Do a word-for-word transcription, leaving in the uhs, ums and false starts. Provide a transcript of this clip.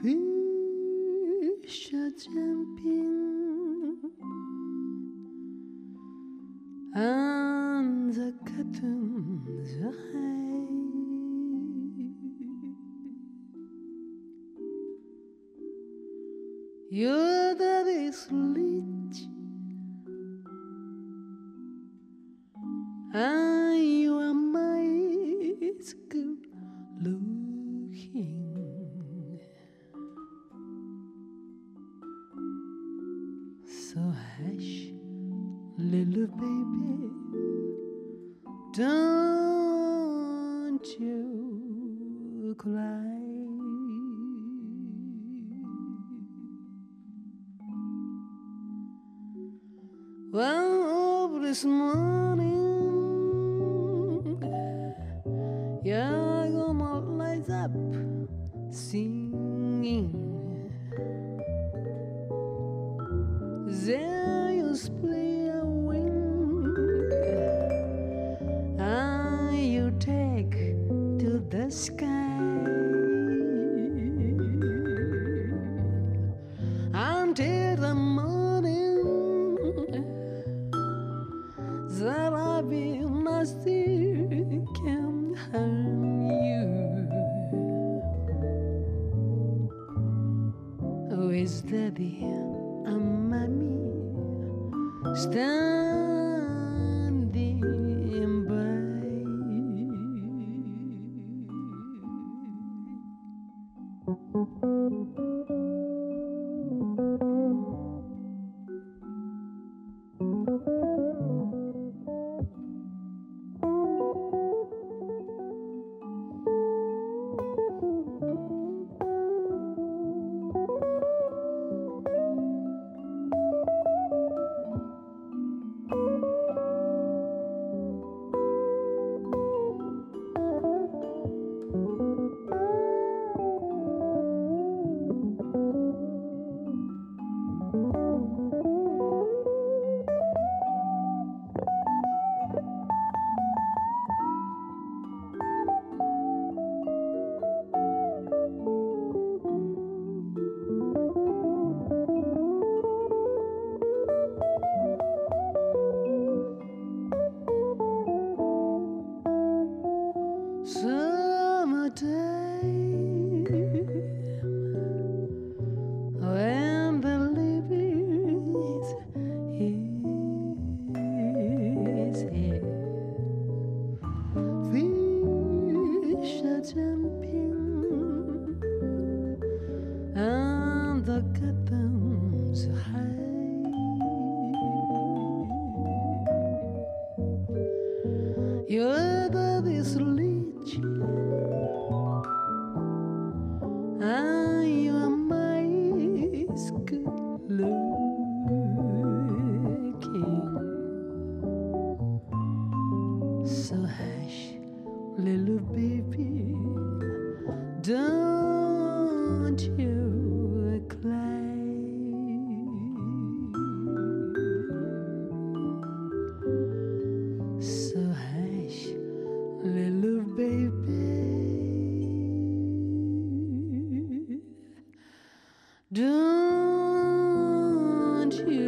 fish are jumping and the curtains are high. You're the slit and you are my good looking. So hush, little baby, don't you cry. Well, this morning you're gonna light up singing. There you spray a wing and you take to the sky until the morning that I've been nothing can harm you. With daddy and mommy standing by. Summertime, when the leaves is here, fish are jumping and the curtains are high. You're the sledge and you are my good looking. So hush, little baby, don't you cry. So hush, little baby, don't you